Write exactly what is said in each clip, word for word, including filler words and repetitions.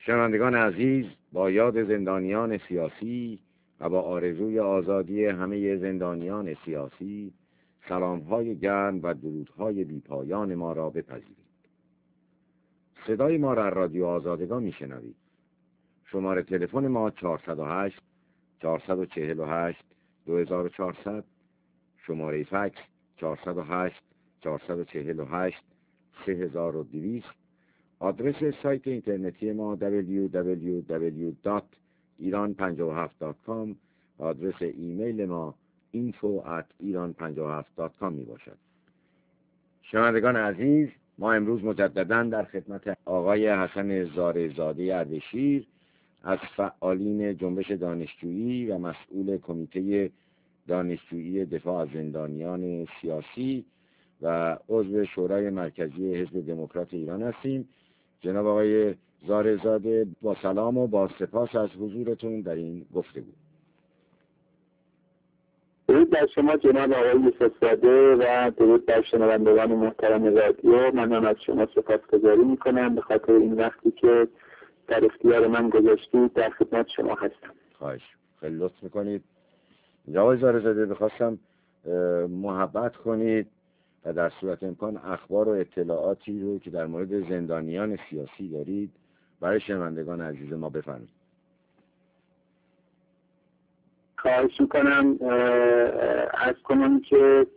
شنوندگان عزیز، با یاد زندانیان سیاسی و با آرزوی آزادی همه زندانیان سیاسی، سلام‌های گرم و درودهای بی‌پایان ما را بپذیرید. صدای ما را از رادیو آزادگان میشنوید. شماره تلفن ما چهارصد و هشت چهارصد و چهل و هشت دو هزار و چهارصد، شماره فکس چهارصد و هشت چهارصد و چهل و هشت سه هزار و دویست، آدرس سایت اینترنتی ما دبلیو دبلیو دبلیو دات ایران پنجاه و هفت دات کام و آدرس ایمیل ما اینفو ات ایران پنجاه و هفت دات کام می باشد. شنوندگان عزیز، ما امروز مجدداً در خدمت آقای حسن زارع‌زاده اردشیر از فعالین جنبش دانشجویی و مسئول کمیته دانشجویی دفاع از زندانیان سیاسی و عضو شورای مرکزی حزب دموکرات ایران هستیم. جناب آقای زارع‌زاده، با سلام و با سپاس از حضورتون در این گفتگو. درود بر شما جناب آقای یوسف‌زاده و درود بر شنوندگان محترم رادیو. من هم از شما سپاسگزاری میکنم به خاطر این وقتی که در اختیار من گذاشتید. در خدمت شما هستم. خواهش، خیلی لطف میکنید. آقای زارع‌زاده، بخواستم محبت کنید و در صورت امکان اخبار و اطلاعاتی رو که در مورد زندانیان سیاسی دارید برای شنوندگان عزیز ما بفرمایید. خواهش میکنم. عرض کنم که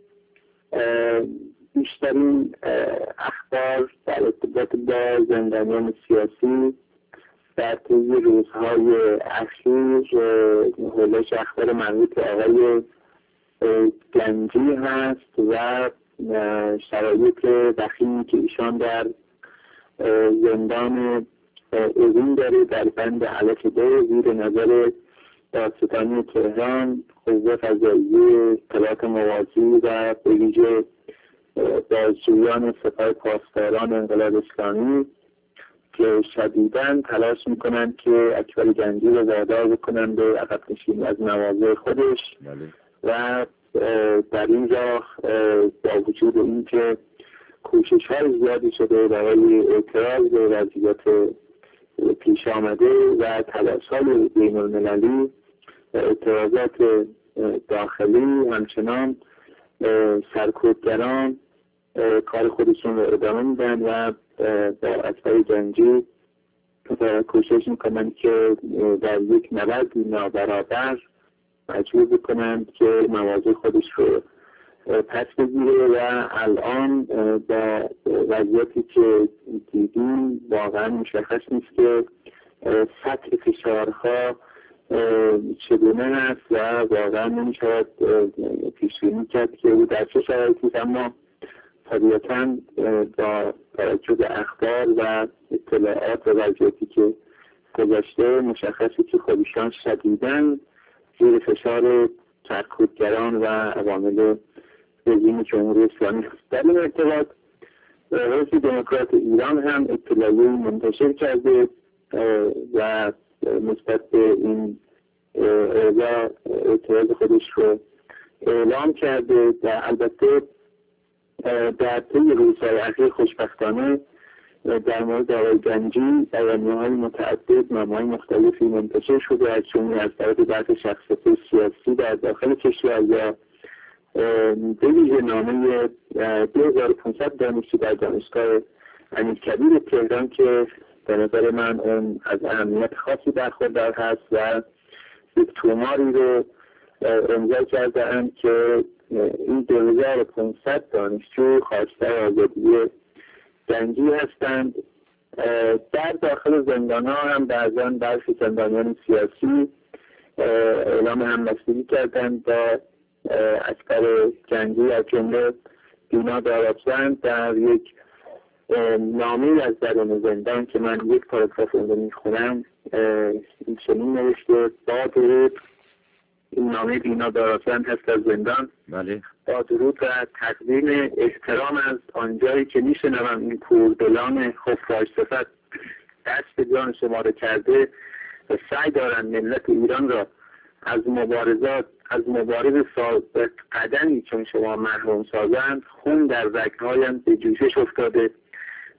بیشترین اخبار در ارتباط با زندانیان سیاسی در طی روزهای اخیر حولش اخبار مربوط به آقای گنجی هست و شرایط وخیمی که ایشان در زندان اوین داره در بند علف دو زیر نظر دادستانی تهران، قوه قضاییه، اطلاعات موازی و به ویژه بازجویان سپاه پاسداران انقلاب اسلامی که شدیداً تلاش میکنند که اکبر گنجی رو وادار بکنن به عقب نشینی از مواضع خودش بله. و در این راه با وجود اینکه کوشش های زیادی شده برای اعتراض به وضعیت پیش آمده و تلاش های بین المللی و اعتراضات داخلی، همچنان سرکوبگران کار خودشون رو ادامه میدن و با اکبر گنجی کوشش میکنن که در یک نبرد نابرابر مجبور بکنند که مواضع خودش رو پس بگیره و الان با وضعیتی که دیدیم واقعا مشخص نیست که سطح فشارها چگونه است و واقعا نمیشود پیش‌بینی کرد که او در چه شرایطی، اما طبیعتاً با توجه به اخبار و اطلاعات و وضعیتی که گذشته مشخصه که خودشان شدیداً زیر فشار سرکوبگران و عوامل رژیم جمهوری اسلامی است. در این ارتباط حزب دموکرات ایران هم اطلاعیه‌ای منتشر کرده و نسبت به این اعتراض خودش رو اعلام کرده و البته در طی روزهای اخیر خوشبختانه در مورد آقای گنجی بیانیه‌های متعدد، نامه‌های مختلفی منتشر شده از جمله از طرف بعضی شخصیت سیاسی در داخل کشور یا به ویژه نامه دو هزار و پانصد دانشجو در دانشگاه امیرکبیر تهران که به نظر من اون از اهمیت خاصی برخوردار هست و یک توماری رو امضا کرده‌اند که این دو هزار و پانصد دانشجو خواستار آزادی گنجی هستند. در داخل زندان‌ها هم بعضاً برخی زندانیان سیاسی اعلام همبستگی کردند با اکبر گنجی از جمله دینا دارابزند در یک نامه از درون زندان که من یک پاراگراف اون رو میخونم این چنین نوشته: با درود، این نامه دینا دارابزند هست از زندان. بله. با درود و تقدیم احترام از آنجایی که میشنوم این کوردلان خفاش صفت دست به جان شما را کرده و سعی دارند ملت ایران را از مبارزات از مبارز ثابت قدمی چون شما محروم سازند، خون در رگهایم به جوشش افتاده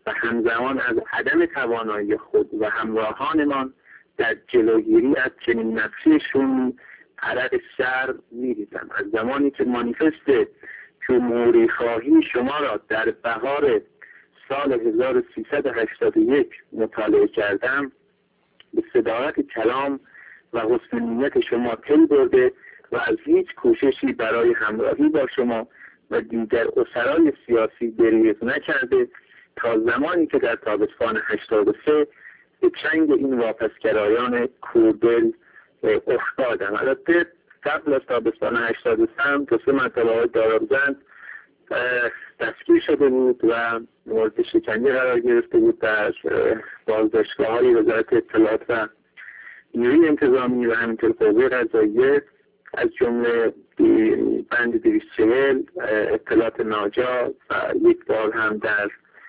و همزمان از عدم توانایی خود و همراهانمان در جلوگیری از چنین نقشه شومی عرق شر می‌ریزم. از زمانی که مانیفست جمهوری خواهی شما را در بهار سال هزار و سیصد و هشتاد و یک مطالعه کردم، به صداقت کلام و حسن نیت شما پی برده و از هیچ کوششی برای همراهی با شما و دیگر اسرای سیاسی دریغ نکرده تا زمانی که در تابستان هشتاد و سه به چنگ این واپسگرایان کوردل افتادم. البته قبل از تابستان هشتاد و سه هم تا سه مرتبه آقای دارابزند دستگیر شده بود و مورد شکنجه قرار گرفته بود در بازداشتگاه‌های وزارت اطلاعات و نیروی انتظامی و همینطور قوه قضاییه، از جمله بند دویست و چهل اطلاعات ناجا و یک بار هم در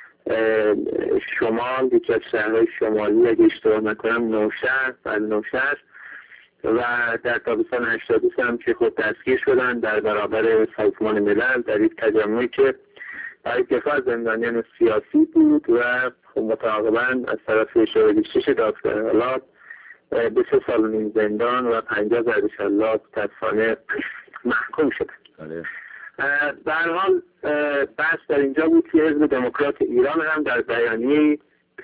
شمال، یکی از شهرهای شمالی اگه اشتباه نکنم نوشهر و نوشهر و در تابستان هشتاد و سه هم که خود دستگیر شدن در برابر سازمان ملل در یک تجمعی که برای دفاع از زندانیان سیاسی بود و متعاقباً از طرف شورای بیست و شش دادگاه اعدام به سه سال نیم زندان و پنجاه ضرب شلاق متاسفانه محکوم شدند. به هر حال بحث در اینجا بود که حزب دموکرات ایران هم در بیانیه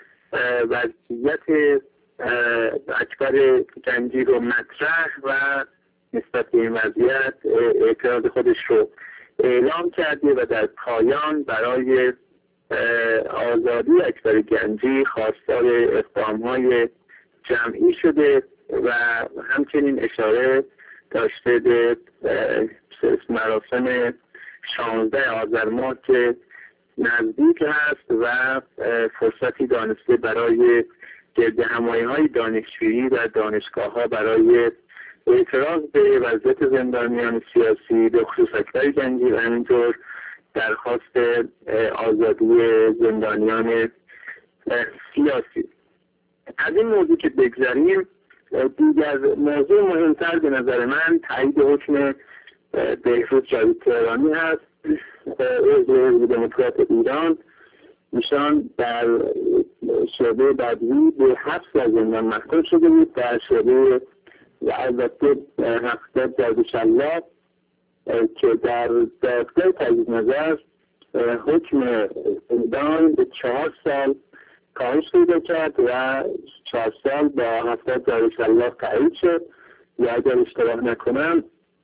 وضعیت اکبر گنجی رو مطرح و نسبت به این وضعیت اعتراض خودش رو اعلام کرده و در پایان برای آزادی اکبر گنجی خواستار اقدام‌های جمعی شده و همچنین اشاره داشته به مراسم شانزده آذر ماه که نزدیک هست و فرصتی دانسته برای گرد همایی‌های دانشجویی در دانشگاه‌ها برای اعتراض به وضعیت زندانیان سیاسی به خصوص اکبر گنجی و همینطور درخواست آزادی زندانیان سیاسی. از این موضوع که بگذاریم، دیگر موضوع مهمتر به نظر من تایید حکم بهروز جاوید تهرانی هست، عضو حزب دموکرات ایران. ایشان در شعبه بدوی به حبس و زندان محکوم شده بود، در شعبه و البته هفتاد ضرب شلاق که در دادگاه تجدید نظر حکم اعدام به چهار سال کاهش پیدا کرد و چهار سال با هفتاد ضرب شلاق تایید شد یا اگر اشتباه نکنم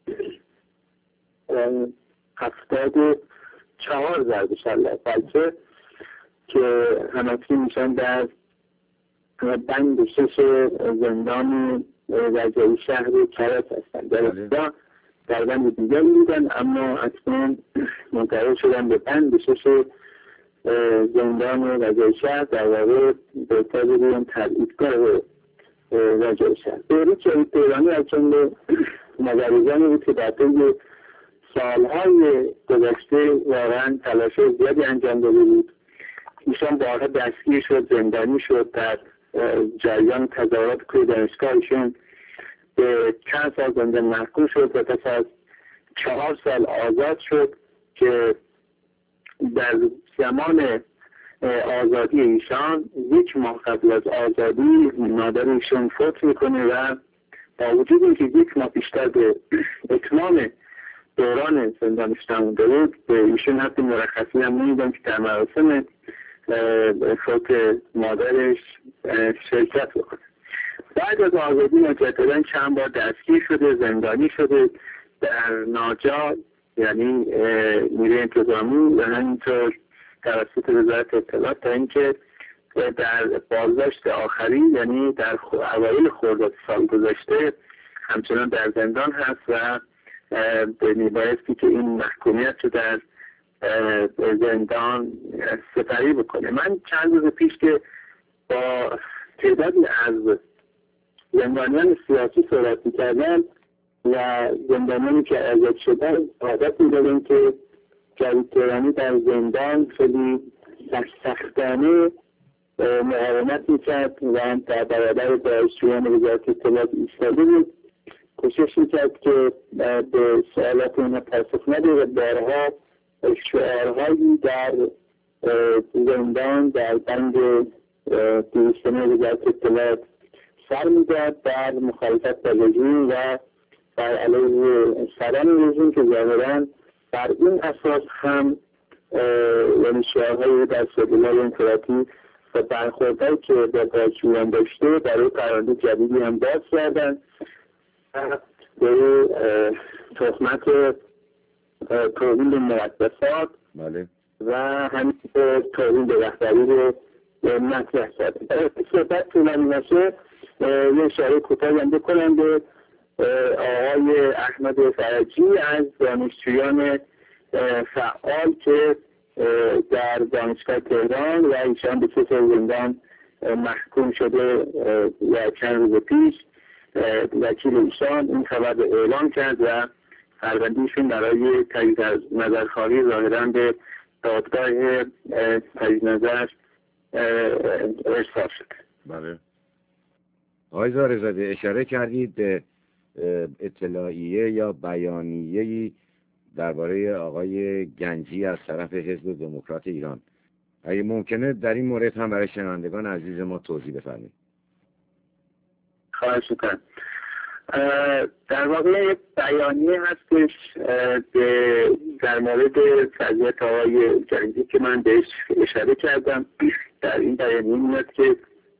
هفتاد و چهار ضرب شلاق، بلکه که همکنون میشن در بند شش زندان رجایی شهر کرج هستند. در ابتدا در بند دیگری بودن اما اکنون منتقل شدن به بند شش زندان رجایی شهر، در واقع بهتر بگویم تبعیدگاه رجایی شهر. بهروز جاوید تهرانی از جمله مبارزانی بود که در طی سالهای گذشته واقعا تلاش زیادی انجام داده بود. ایشان بارها دستگیر شد، زندانی شد، در جریان تظاهرات کوی دانشگاهشون به چند سال زندان محکوم شد و پس از چهار سال آزاد شد که در زمان آزادی ایشان یک ماه قبل از آزادی مادر ایشون فوت میکنه و با وجود اینکه یک ماه بیشتر به اتمام دوران زندانش تموده بود به ایشون حتی مرخصی هم نمیدن که در مراسم فوت مادرش شرکت بکنه. بعد از آزادی مجددا چند بار دستگیر شده، زندانی شده در ناجا یعنی نیروی انتظامی و همینطور توسط وزارت اطلاعات تا اینکه در بازداشت آخری یعنی در اوایل خرداد سال گذشته همچنان در زندان هست و میبایستی که این محکومیت رو در زندان سپری بکنه. من چند روز پیش که با تعدادی از زندانیان سیاسی صحبت می‌کردم و زندانیانی که آزاد شدن عادت می‌دادن که جاوید تهرانی در زندان خیلی سختانه مقاومت می‌کرد و در برابر دانشجویان وزارت اطلاعات ایستاده بود، کوشش می‌کرد که به سوالات اونها پاسخ نده و بارها شعارهایی در زندان در بند دویستم وزارت اطلاعات سر میداد در مخالفت با رژیم و بر علیه سران رژیم که ظاهراً بر این اساس هم یعنی شعارهای در سبیل‌های انفراطی و برخوردهایی که با بازجویان داشته برای قرارداد جدیدی هم باز کردن و به تهمت توهین به مقدسات بله. و همینطور توهین به رهبری رو مطرح کردن. صحبت طولانی نشه یه اشاره کوتاهی هم بکنم به آقای احمد فرجی از دانشجویان فعال که در دانشگاه تهران و ایشان به سه سال زندان محکوم شده و چند روز پیش وکیل ایشان این خبر رو اعلام کرد و فرزندیشون برای تایید نظرخواهی ظاهراً به دادگاه تایید نظر ارسال شد. بله. آقای زارع‌زاده اشاره کردید به اطلاعیه یا بیانیه‌ای درباره آقای گنجی از طرف حزب دموکرات ایران. اگه ممکنه در این مورد هم برای شنوندگان عزیز ما توضیح بفرمایید. خواهش می‌کنم. در واقع بیانیه هستش در مورد وضعیت آقای گنجی که من بهش اشاره کردم. در این بیانیه میاد که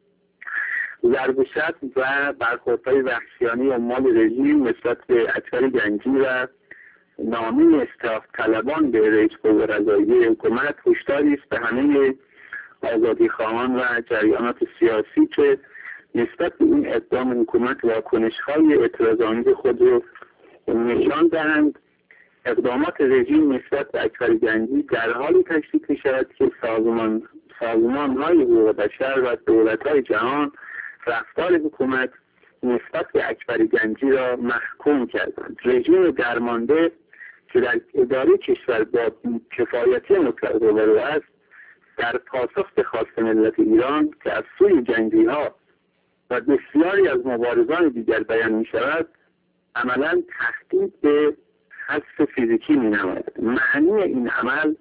ضرب و شتم و برخوردهای وحشیانه عمال رژیم نسبت به اکبر گنجی و نامی اصلاح طلبان به رئیس قوه قضاییه حکومت هشداری است به همه آزادی خواهان و جریانات سیاسی که نسبت به این اقدام حکومت واکنش‌های اعتراضآمیز خود را نشان دهند. اقدامات رژیم نسبت به اکبر گنجی در حالی تشدید می‌شود که سازمان سازمان‌های حقوق بشر و دولت‌های جهان رفتار حکومت نسبت به اکبر گنجی را محکوم کردند. رژیم درمانده که در اداره کشور با کفایتی مطلق روبرو است در پاسخ به خواست ملت ایران که از سوی گنجی‌ها و بسیاری از مبارزان دیگر بیان می شود عملاً تهدید به حذف فیزیکی می نماید. معنی این عمل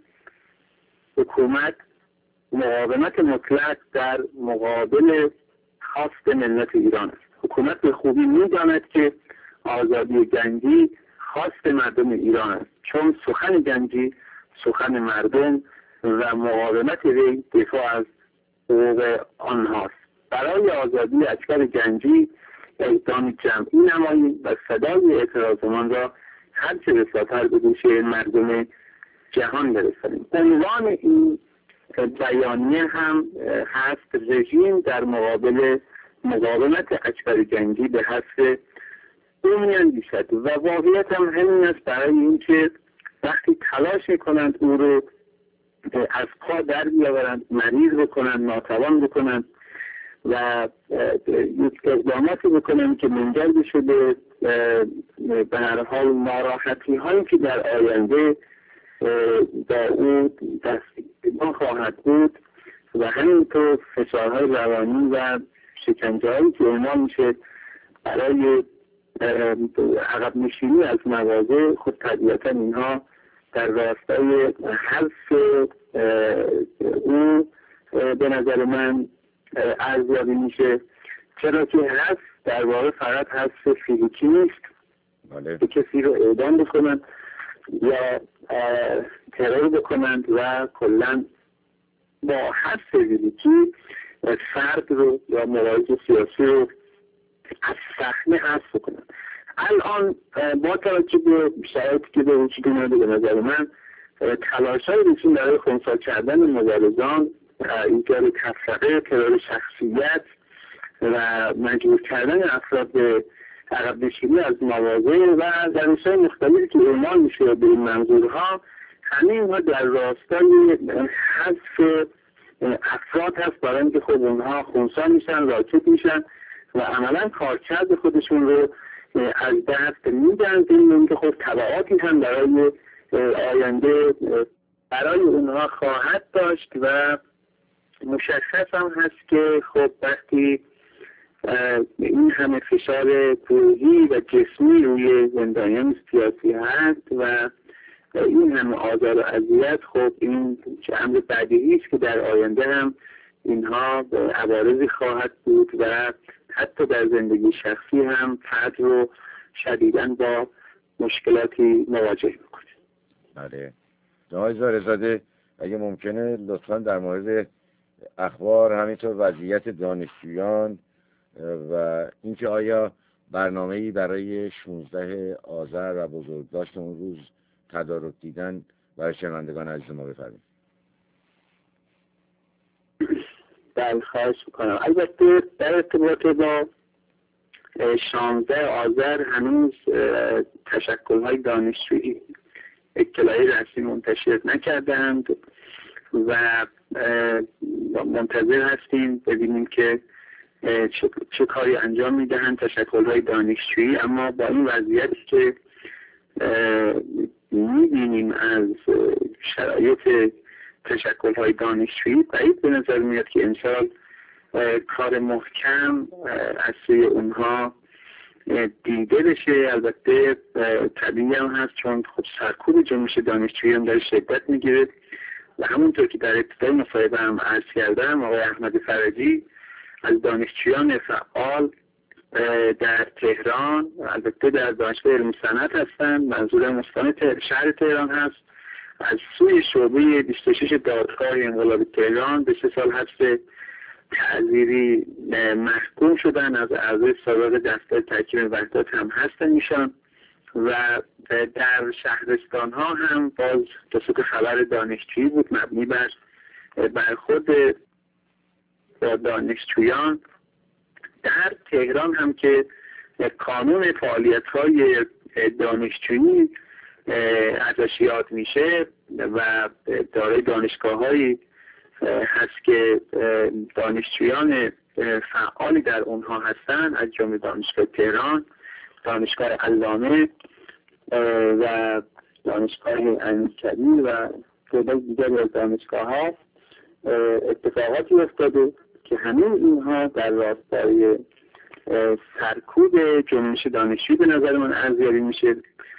حکومت مقاومت مطلق در مقابل خواست ملت ایران است. حکومت به خوبی می داند که آزادی گنجی خواست مردم ایران است، چون سخن گنجی سخن مردم و مقاومت وی دفاع از حقوق آنهاست. برای آزادی اکبر گنجی اقدام جمعی نماییم و صدای اعتراضمان را هرچه بساتر به گوش مردم جهان برسانیم. عنوان این بیانیه هم هست رژیم در مقابل مقاومت اکبر گنجی به حذف او می‌اندیشد و واقعیت هم همین است برای اینکه وقتی تلاش می‌کنند او رو از پا در بیاورند، مریض بکنند، ناتوان بکنند و یک اقداماتی بکنند که منجر بشه به به هر حال ناراحتی هایی که در آینده با او دستگیران خواهد بود و همینطور فشارهای روانی و شکنجه هایی که اعمال میشه برای عقب نشینی از مواضع خود طبیعتا اینها در راستای حذف او به نظر من ارزیابی میشه، چرا که حذف در واقع فقط حذف فیزیکی نیست. بله. که کسی رو اعدام بکنن یا ترور بکنند و کلا با حذف فیزیکی فرد رو یا مبارز سیاسی رو از صحنه حذف بکنن. الان با توجه به شرایطی که به وجود اومده به نظر من تلاش‌های رژیم برای خنثی کردن مبارزان، ایجاد تفرقه، ترور شخصیت و مجبور کردن افراد به عقب نشینی از مواضع و روش‌های مختلفی که اعمال میشه به این منظورها، همه اینها در راستای حذف افراد هست برای اینکه خود اونها خنثی میشن، راکد میشن و عملا کارکرد خودشون رو از دست میدن، اینکه خود تبعاتی هم برای آینده برای اونها خواهد داشت و مشخص هم هست که خب وقتی این همه فشار روحی و جسمی روی زندانیان سیاسی هست و این همه آزار و اذیت، خب این چه امر بدیهی است که در آینده هم اینها عوارضی خواهد بود و حتی در زندگی شخصی هم فرد رو شدیداً با مشکلاتی مواجه میکنه. بله. آقای زارع‌زاده اگه ممکنه لطفاً در مورد اخبار، همینطور وضعیت دانشجویان و اینکه آیا برنامه‌ای برای شانزده آذر و بزرگداشت اون روز تدارک دیدن برای شنوندگان عزیز ما بفرمایید. بله، خواهش میکنم. البته در ارتباط با شانزده آذر هنوز تشکل‌های دانشجویی اطلاعی رسمی منتشر نکردند و منتظر هستیم ببینیم که چه, چه کاری انجام میدهند تشکل‌های دانشجویی. اما با این وضعیتی که میبینیم از شرایط تشکل‌های دانشجویی، بعید به نظر میاد که امسال کار محکم از سوی اونها دیده بشه. البته طبیعی هم هست چون خب سرکوب جنبش دانشجویی هم داره شدت میگیره و همونطور که در ابتدای مصاحبه هم عرض کردم، آقای احمد فرجی از دانشجویان فعال در تهران، البته در دانشگاه علم صنعت هستند، منظور مستان شهر تهران هست، از سوی شعبه بیست و شش دادگاه انقلاب تهران به سه سال حبس تعزیری محکوم شدن. از اعضای سابق دفتر تحکیم وحدت هم هستن ایشان و در شهرستان ها هم باز تصدیق خبر دانشجویی بود مبنی بر برخورد با دانشجویان. در تهران هم که کانون فعالیت های دانشجویی ازش یاد میشه و دارای دانشگاه هایی هست که دانشجویان فعالی در اونها هستن، از جمله دانشگاه تهران، دانشگاه علامه و دانشگاه امیرکبیر و تعداد دیگری از دانشگاه ها اتفاقاتی افتاده که همه اینها در راستای سرکوب جنبش دانشجویی به نظر من ارزیابی میشه.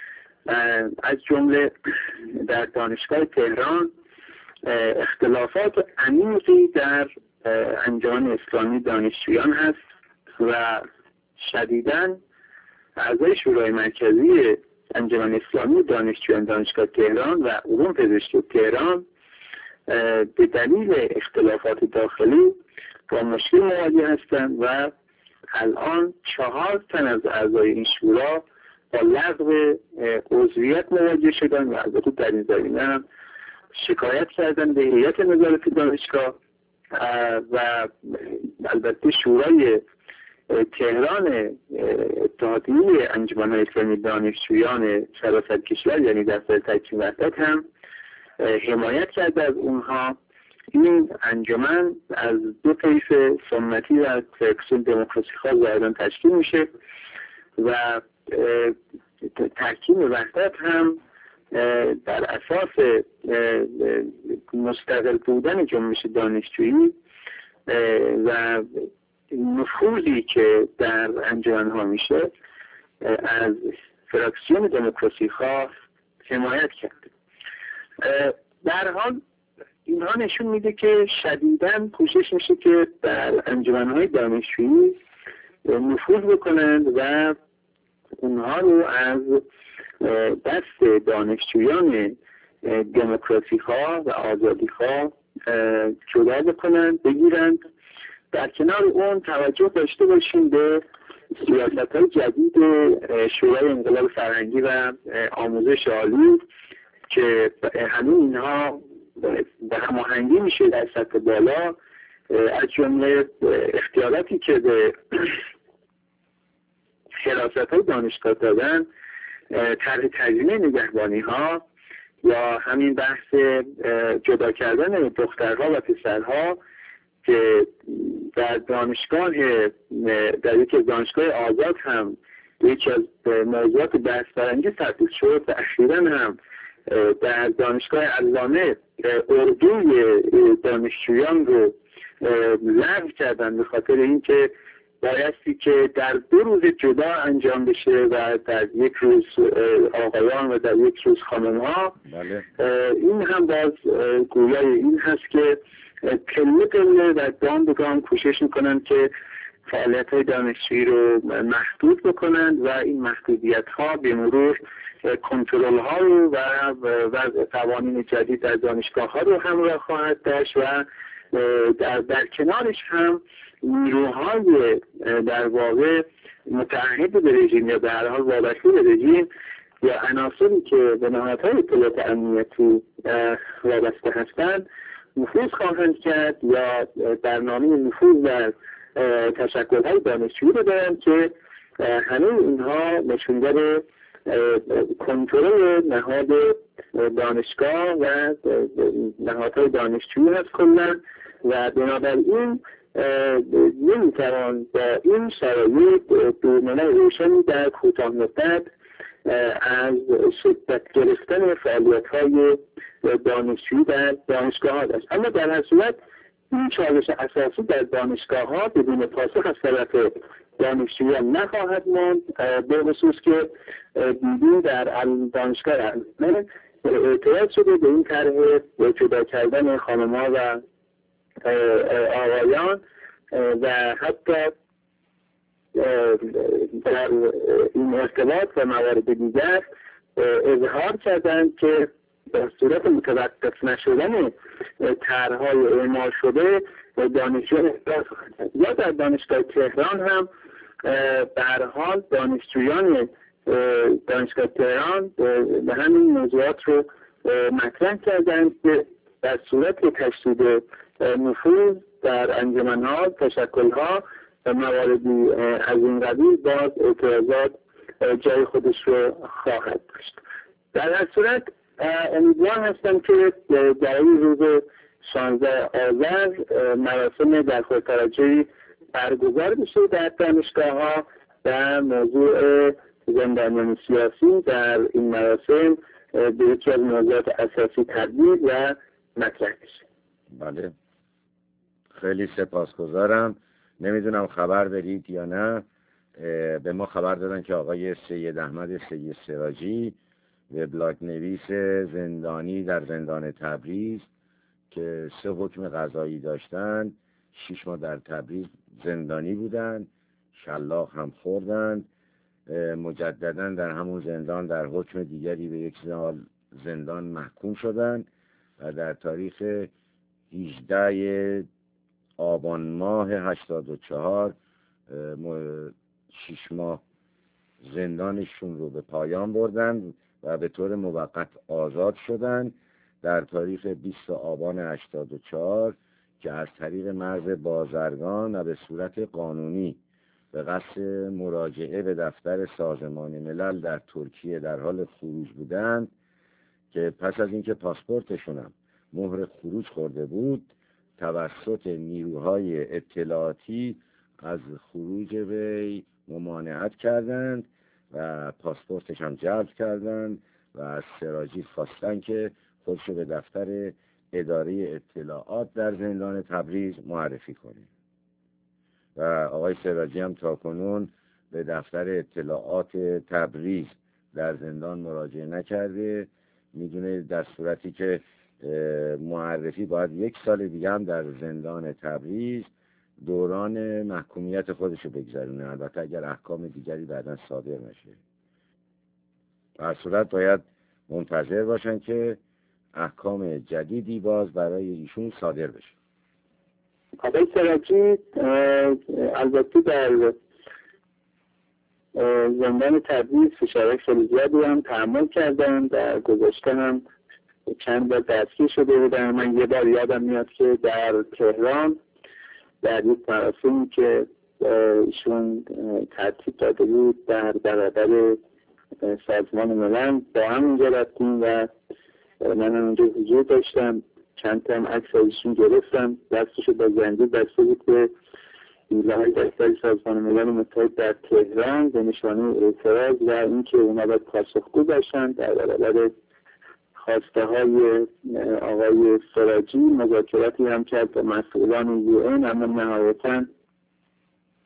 از جمله در دانشگاه تهران اختلافات عمیقی در انجمن اسلامی دانشجویان هست و شدیداً اعضای شورای مرکزی انجمن اسلامی دانشجویان دانشگاه تهران و علوم پزشکی تهران به دلیل اختلافات داخلی با مشکل مواجه هستند و الان چهار تن از اعضای این شورا با لغو عضویت مواجه شدن و البته در این زمینه هم شکایت کردن به هیئت نظارت دانشگاه و البته شورای تهران اتحادیه انجمن‌های اسلامی دانشجویان سراسر کشور یعنی دفتر تحکیم وحدت هم حمایت کرده از اونها. این انجمن از دو طیف سنتی و فکسون دموکراسی خواه ظاهراً تشکیل میشه و تحکیم وحدت هم در اساس مستقل بودن جنبش دانشجویی و نفوذی که در انجمن‌ها میشه از فراکسیون دموکراسی خواه حمایت کرده. در حال اینها نشون میده که شدیداً کوشش میشه که در انجمن‌های دانشجویی نفوذ بکنند و اونها رو از دست دانشجویان دموکراسی خواه و آزادی خواه جدا بکنند، بگیرند. در کنار اون توجه داشته باشیم به سیاست‌های جدید شورای انقلاب فرهنگی و آموزش عالی که همین اینها به هماهنگی میشه در سطح بالا، از جمله اختیاراتی که به حراست‌های دانشگاه دادن، طرح تجمیع نگهبانی ها یا همین بحث جدا کردن دخترها و پسرها که در دانشگاه در یکی از دانشگاه آزاد هم یکی از موضوعات بحث برانگیز تبدیل شد و اخیراً هم در دانشگاه علامه اردوی دانشجویان رو لغو کردن به خاطر اینکه بایستی که در دو روز جدا انجام بشه و در یک روز آقایان و در یک روز خانم ها. بله. این هم باز گویای این هست که پله پله و گام به گام کوشش میکنن که فعالیت های دانشجویی رو محدود بکنند و این محدودیت ها به مرور کنترل ها رو و وضع قوانین جدید در دانشگاه ها رو همراه خواهد داشت و در, در کنارش هم نیروهای در واقع متعهد به رژیم یا به هر حال وابسته به رژیم یا عناصری که به نهادهای اطلاعات امنیتی وابسته هستند نفوذ خواهند کرد یا برنامه نفوذ در تشکل‌های دانشجویی رو دارن که همه اینها نشونگر کنترل نهاد دانشگاه و نهادهای دانشجویی هست کلاً و بنابراین نمیتوان با این شرایط دورنمای روشنی در کوتاه مدت از شدت گرفتن فعالیت‌های دانشجویی در دانشگاه ها داشت. اما در هر صورت این چالش اساسی در دانشگاه ها بدون پاسخ از طرف دانشجویان نخواهد ماند، به خصوص که دیدیم در دانشگاه علمه اعتراض شده به این طرح جدا کردن خانم‌ها و آقایان و حتی در این ارتباط و موارد دیگر اظهار کردند که در صورت متوقف نشدن طرح‌های اعمال شده دانشجویان احتراز خواهند کرد. یا در دانشگاه تهران هم به هر حال دانشجویان دانشگاه تهران به همین موضوعات رو مطرح کردند که در صورت تشدید نفوذ در انجمن‌ها، تشکل‌ها و مواردی از این قبیل باز اعتراضات جای خودش رو خواهد داشت. در هر صورت امیدوار هستم که در این روز شانزده آذر مراسم در خود توجهی برگزار بشه در دانشگاه‌ها و موضوع زندانیان سیاسی در این مراسم به یکی از موضوعات اساسی تبدیل و مطرح بشه. بله، خیلی سپاسگزارم. نمیدونم خبر دارید یا نه، به ما خبر دادن که آقای سید احمد سید سراجی وبلاگ نویس زندانی در زندان تبریز که سه حکم قضایی داشتند، شش ماه در تبریز زندانی بودند، شلاق هم خوردند، مجددا در همون زندان در حکم دیگری به یک سال زندان محکوم شدند و در تاریخ هجدهم آبان ماه هشتاد و چهار شش ماه زندانشون رو به پایان بردند و به طور موقت آزاد شدند در تاریخ بیست آبان هشتاد و چهار که از طریق مرز بازرگان و به صورت قانونی به قصد مراجعه به دفتر سازمان ملل در ترکیه در حال خروج بودند که پس از اینکه پاسپورتشون هم مهر خروج خورده بود توسط نیروهای اطلاعاتی از خروج وی ممانعت کردند و پاسپورتش هم جلب کردند و از سراجی خواستند که خودشو به دفتر اداره اطلاعات در زندان تبریز معرفی کنه و آقای سراجی هم تاکنون به دفتر اطلاعات تبریز در زندان مراجعه نکرده. میدونه در صورتی که معرفی باید یک سال دیگه هم در زندان تبریز دوران محکومیت خودشو بگذرونه، البته اگر احکام دیگری بعداً صادر نشه. در صورت باید منتظر باشن که احکام جدیدی باز برای ایشون صادر بشه. آقای سراجی البته در زندان تبریز فشارهای خیلی زیادی هم تحمل کردن، در گذشته هم چند بار دستگیر شده بودن. من یه بار یادم میاد که در تهران در یک مراسمی که ایشون ترتیب داده بود در برابر سازمان ملل با هم اینجا رفتیم و من هم اینجا حضور داشتم، چند تا هم عکس ایشون گرفتم، دستشو با زنجیر بسته بود به ایله‌های دفتر سازمان ملل متحد در تهران به نشانه اعتراض و اینکه اونا باید پاسخگو باشن در برابر خواسته های آقای سراجی. مذاکراتی هم کرد با مسئولان یو این، اما نهایتاً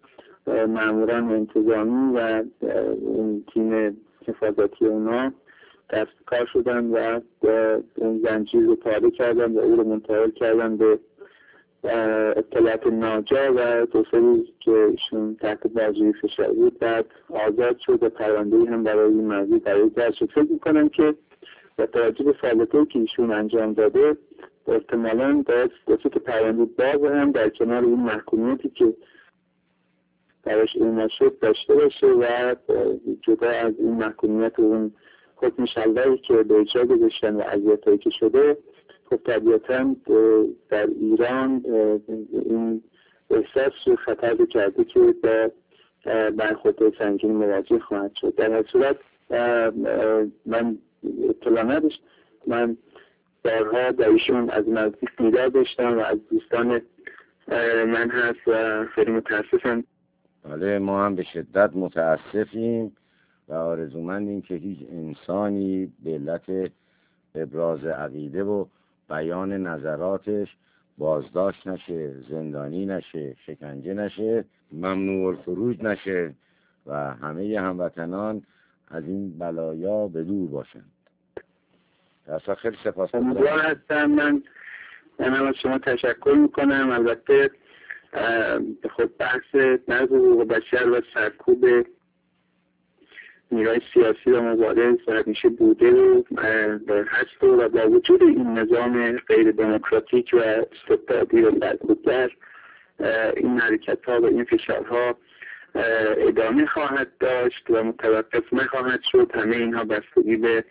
ماموران انتظامی و اون تیم حفاظتی اونا دست کار شدن و اون زنجیر رو پاره کردن و او رو منتقل کردن به اطلاعات ناجا و دو سه روز که ایشون تحت بازجویی فشار بود بعد آزاد شد و پرونده‌ای هم برای این موضوع برای درد شد. فکر میکنم که با توجه به فعالیتایی که ایشون انجام داده احتمالاً باید واسه که پرونده باز هم در کنار این محکومیتی که درش اعمال شد داشته باشه و جدا از این محکومیت و اون حکم شلوری که به اجرا گذاشتن و اذیتایی که شده، خب طبیعتاً در ایران این احساس رو خطر رو کرده که به برخورد سنگین مواجه خواهد شد. در هر صورت من اطلاع نداشت، من بارها در ایشون از نزدیک دیدار داشتم و از دوستان من هست و خیلی متاسفم. بله، ما هم به شدت متاسفیم و آرزومندیم که هیچ انسانی به علت ابراز عقیده و بیان نظراتش بازداشت نشه، زندانی نشه، شکنجه نشه، ممنوع الخروج نشه و همه هموطنان از این بلایا به دور باشند. اصلا خیلی سپاسگزارم هستم. من من از شما تشکر میکنم. البته خود بحث نقض حقوق بشر و سرکوب نیروهای سیاسی و مبارز همیشه بوده و هست و با وجود این نظام غیر دموکراتیک و استبدادی و سرکوبگر این حرکت ها و این فشارها ادامه خواهد داشت و متوقف نخواهد شد. همه اینها بستگی به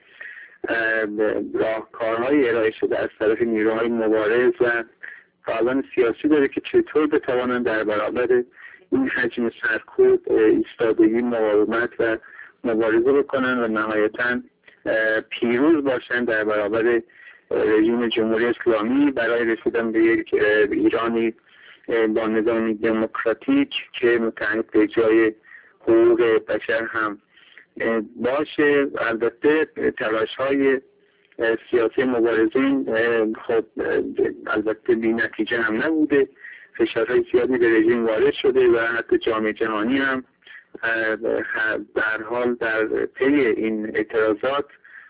راهکارهای ارائه شده از طرف نیروهای مبارز و فعالان سیاسی داره که چطور بتوانند در برابر این حجم سرکوب ایستادگی، مقاومت و مبارزه بکنن و نهایتاً پیروز باشن در برابر رژیم جمهوری اسلامی برای رسیدن به یک ایرانی با نظامی دموکراتیک که متعهد به جای حقوق بشر هم باشه. البته تلاش های سیاسی مبارزین خب البته بی نتیجه هم نبوده، فشارهای زیادی به رژیم وارد شده و حتی جامعه جهانی هم در حال در پی این اعتراضات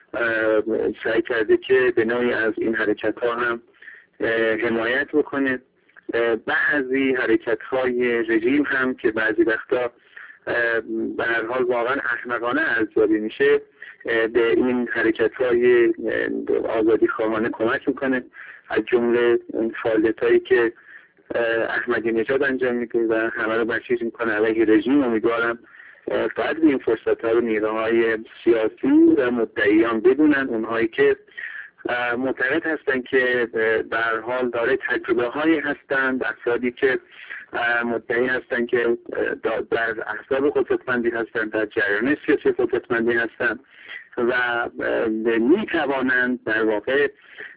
سعی کرده که به نوعی از این حرکت ها هم حمایت بکنه. بعضی حرکت های رژیم هم که بعضی وقتا به هر حال واقعا احمقانه ارزیابی میشه به این حرکت های آزادی خواهانه کمک میکنه، از جمله فعالیت هایی که احمدی نژاد انجام میده و همه رو بسیج میکنه علیه رژیم. امیدوارم قدر این فرصت ها رو نیروهای سیاسی و مدعیان بدونن، اونهایی که معتقد هستن که به هر حال داره تجربه هایی هستن، افرادی که مدعی هستن که در احزاب قدرتمندی هستن، در جریان سیاسی قدرتمندی هستن و می توانند در واقع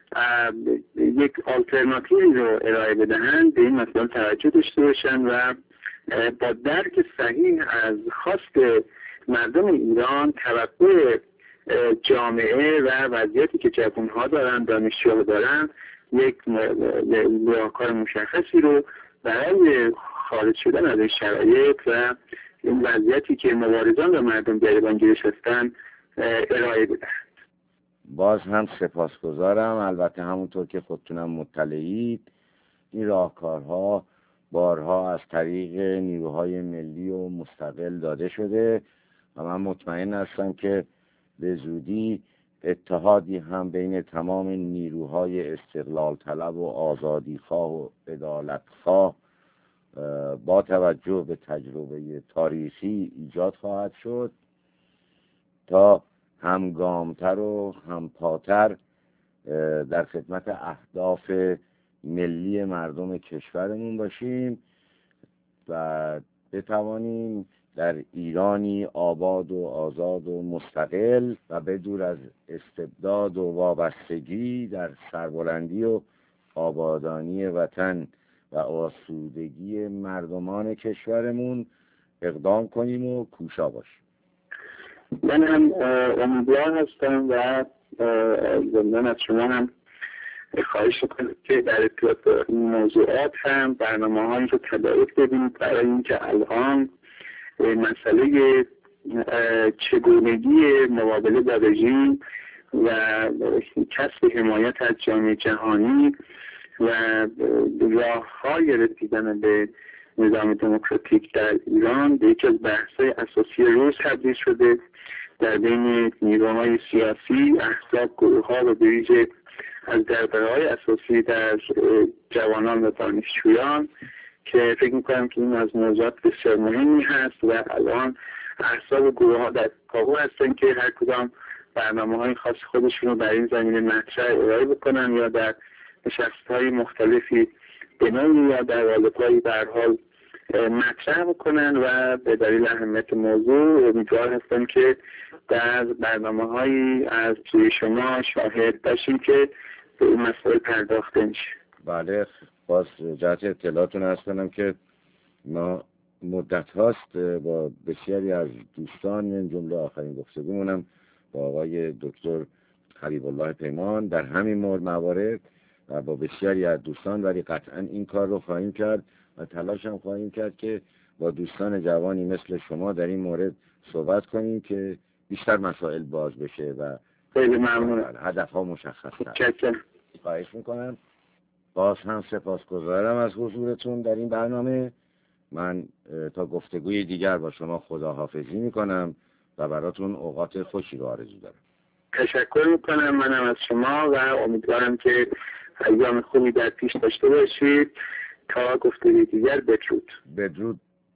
یک آلترناتیوی رو ارائه بدهند، به این مسئله توجه داشته باشن و با درک صحیح از خواست مردم ایران توقع جامعه و وضعیتی که جوانها دارن، دانشجوها دارن، یک راهکار مشخصی رو برای خارج شدن از این شرایط و این وضعیتی که مبارزان و مردم گریبانگیرش هستن ارائه بدهند. باز هم سپاسگزارم. البته همونطور که خودتونم مطلعید این راهکارها بارها از طریق نیروهای ملی و مستقل داده شده و من مطمئن هستم که به زودی اتحادی هم بین تمام نیروهای استقلال طلب و آزادی خواه و عدالت خواه با توجه به تجربه تاریخی ایجاد خواهد شد تا همگامتر و همپاتر در خدمت اهداف ملی مردم کشورمون باشیم و بتوانیم در ایرانی آباد و آزاد و مستقل و بدور از استبداد و وابستگی در سربلندی و آبادانی وطن و آسودگی مردمان کشورمون اقدام کنیم و کوشا باشیم. من هم امیدوار هستم و ضمن از شما هم خواهش کنم که در ارتباط این موضوعات هم برنامه هایی رو تدارک ببینید برای اینکه الان مسئله چگونگی مقابله با رژیم و کسب حمایت از جامعه جهانی و راه‌های رسیدن به نظام دموکراتیک در ایران به یکی از بحث‌های اساسی روز تبدیل شده در بین نیروهای سیاسی، احزاب، گروه‌ها و به ویژه از دغدغه‌های اساسی در جوانان و دانشجویان که فکر می‌کنم که این از موضوعات بسیار مهمی هست و الان احزاب و گروه‌ها در کاهو هستن که هر کدام برنامه‌های خاص خودشون رو در این زمینه مطرح ارائه بکنن یا در نشست‌های مختلفی به نوعی یا در قالب‌هایی به هر حال مطرح بکنن و به دلیل اهمیت موضوع امیدوار هستم که در برنامه‌هایی از سوی شما شاهد باشیم که به این مسئله پرداخته میشه. بله، باز جهت اطلاعاتون عرض کنم که ما مدت هاست با بسیاری از دوستان من جمله آخرین گفتگومونم با آقای دکتر حبیب الله پیمان در همین مورد موارد و با بسیاری از دوستان، ولی قطعا این کار رو خواهیم کرد و تلاش هم خواهیم کرد که با دوستان جوانی مثل شما در این مورد صحبت کنیم که بیشتر مسائل باز بشه و خیلی ممنون. هدف ها مشخص شکر. خواهش میکنم. باز هم سپاسگزارم از حضورتون در این برنامه. من تا گفتگوی دیگر با شما خداحافظی میکنم و براتون اوقات خوشی رو آرزو دارم. تشکر میکنم منم از شما و امیدوارم که ایام خوبی در پیش داشته باشید. تا گفتگوی دیگر بدرود. بدرود.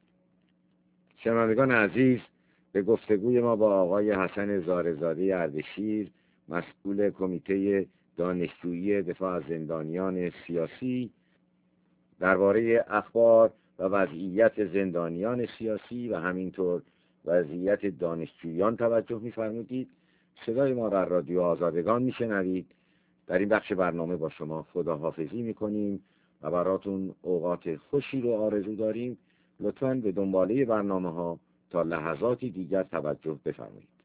شنوندگان عزیز، به گفتگوی ما با آقای حسن زارزاده اردشیر، مسئول کمیته دانشجویی دفاع از زندانیان سیاسی، درباره اخبار و وضعیت زندانیان سیاسی و همینطور وضعیت دانشجویان توجه می‌فرمودید. صدای ما را رادیو آزادگان میشنوید. در این بخش برنامه با شما خداحافظی میکنیم و براتون اوقات خوشی رو آرزو داریم. لطفاً به دنباله برنامه ها تا لحظاتی دیگر توجه بفرمایید.